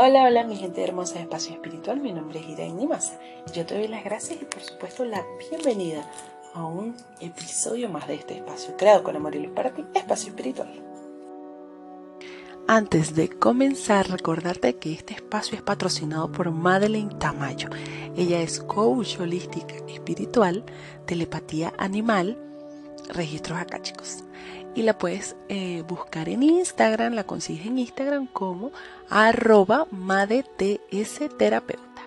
Hola, hola mi gente hermosa de Espacio Espiritual, mi nombre es Irene Maza y yo te doy las gracias y por supuesto la bienvenida a un episodio más de este espacio creado con amor y luz para ti, Espacio Espiritual. Antes de comenzar, recordarte que este espacio es patrocinado por Madeleine Tamayo. Ella es coach holística espiritual, telepatía animal, registros akáshicos. Y la puedes buscar en Instagram, la consigues en Instagram como @madetsterapeuta.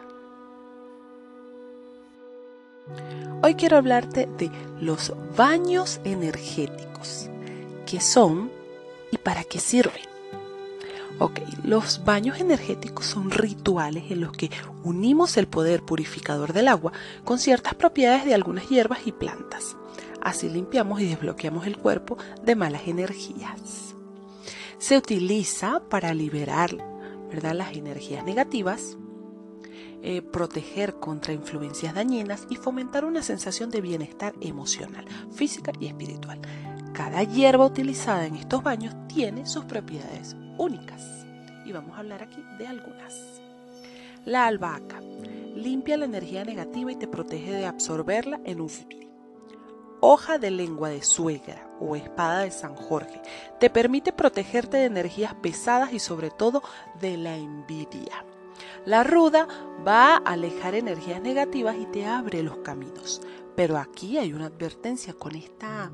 Hoy quiero hablarte de los baños energéticos, qué son y para qué sirven. Ok, los baños energéticos son rituales en los que unimos el poder purificador del agua con ciertas propiedades de algunas hierbas y plantas. Así limpiamos y desbloqueamos el cuerpo de malas energías. Se utiliza para liberar, las energías negativas, proteger contra influencias dañinas y fomentar una sensación de bienestar emocional, física y espiritual. Cada hierba utilizada en estos baños tiene sus propiedades únicas y vamos a hablar aquí de algunas. La albahaca limpia la energía negativa y te protege de absorberla en un futuro. Hoja de lengua de suegra o espada de San Jorge te permite protegerte de energías pesadas y sobre todo de la envidia. La ruda va a alejar energías negativas y te abre los caminos. Pero aquí hay una advertencia con esta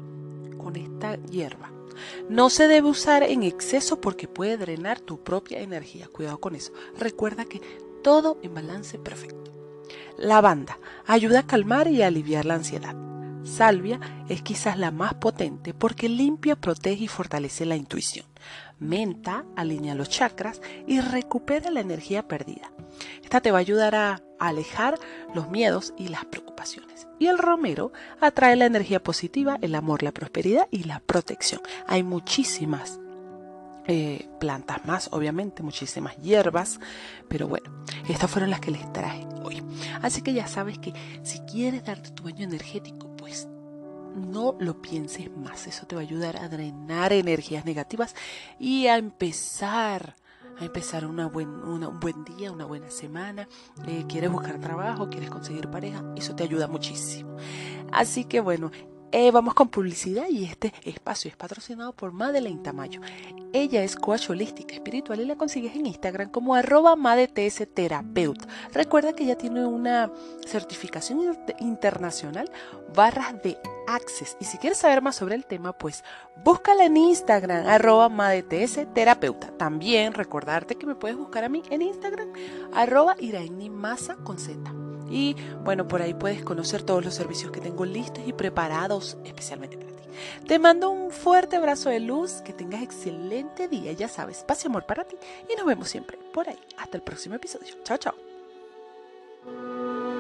hierba. No se debe usar en exceso porque puede drenar tu propia energía. Cuidado con eso. Recuerda que todo en balance perfecto. Lavanda ayuda a calmar y a aliviar la ansiedad. Salvia es quizás la más potente porque limpia, protege y fortalece la intuición. Menta alinea los chakras y recupera la energía perdida. Esta te va a ayudar a alejar los miedos y las preocupaciones. Y el romero atrae la energía positiva, el amor, la prosperidad y la protección. Hay muchísimas plantas más, obviamente, muchísimas hierbas, pero bueno, estas fueron las que les traje hoy. Así que ya sabes que si quieres darte tu baño energético, pues no lo pienses más. Eso te va a ayudar a drenar energías negativas y a empezar un buen día, una buena semana. ¿Quieres buscar trabajo? ¿Quieres conseguir pareja? Eso te ayuda muchísimo. Así que bueno, vamos con publicidad y este espacio es patrocinado por Madeleine Tamayo. Ella es coach holística espiritual y la consigues en Instagram como @madetsterapeuta. Recuerda que ella tiene una certificación internacional barras de Access. Y si quieres saber más sobre el tema, pues búscala en Instagram @madetsterapeuta. También recordarte que me puedes buscar a mí en Instagram @irainimasa con Z. Y bueno, por ahí puedes conocer todos los servicios que tengo listos y preparados especialmente para ti. Te mando un fuerte abrazo de luz, que tengas excelente día, ya sabes, paz y amor para ti y nos vemos siempre por ahí. Hasta el próximo episodio. Chao, chao.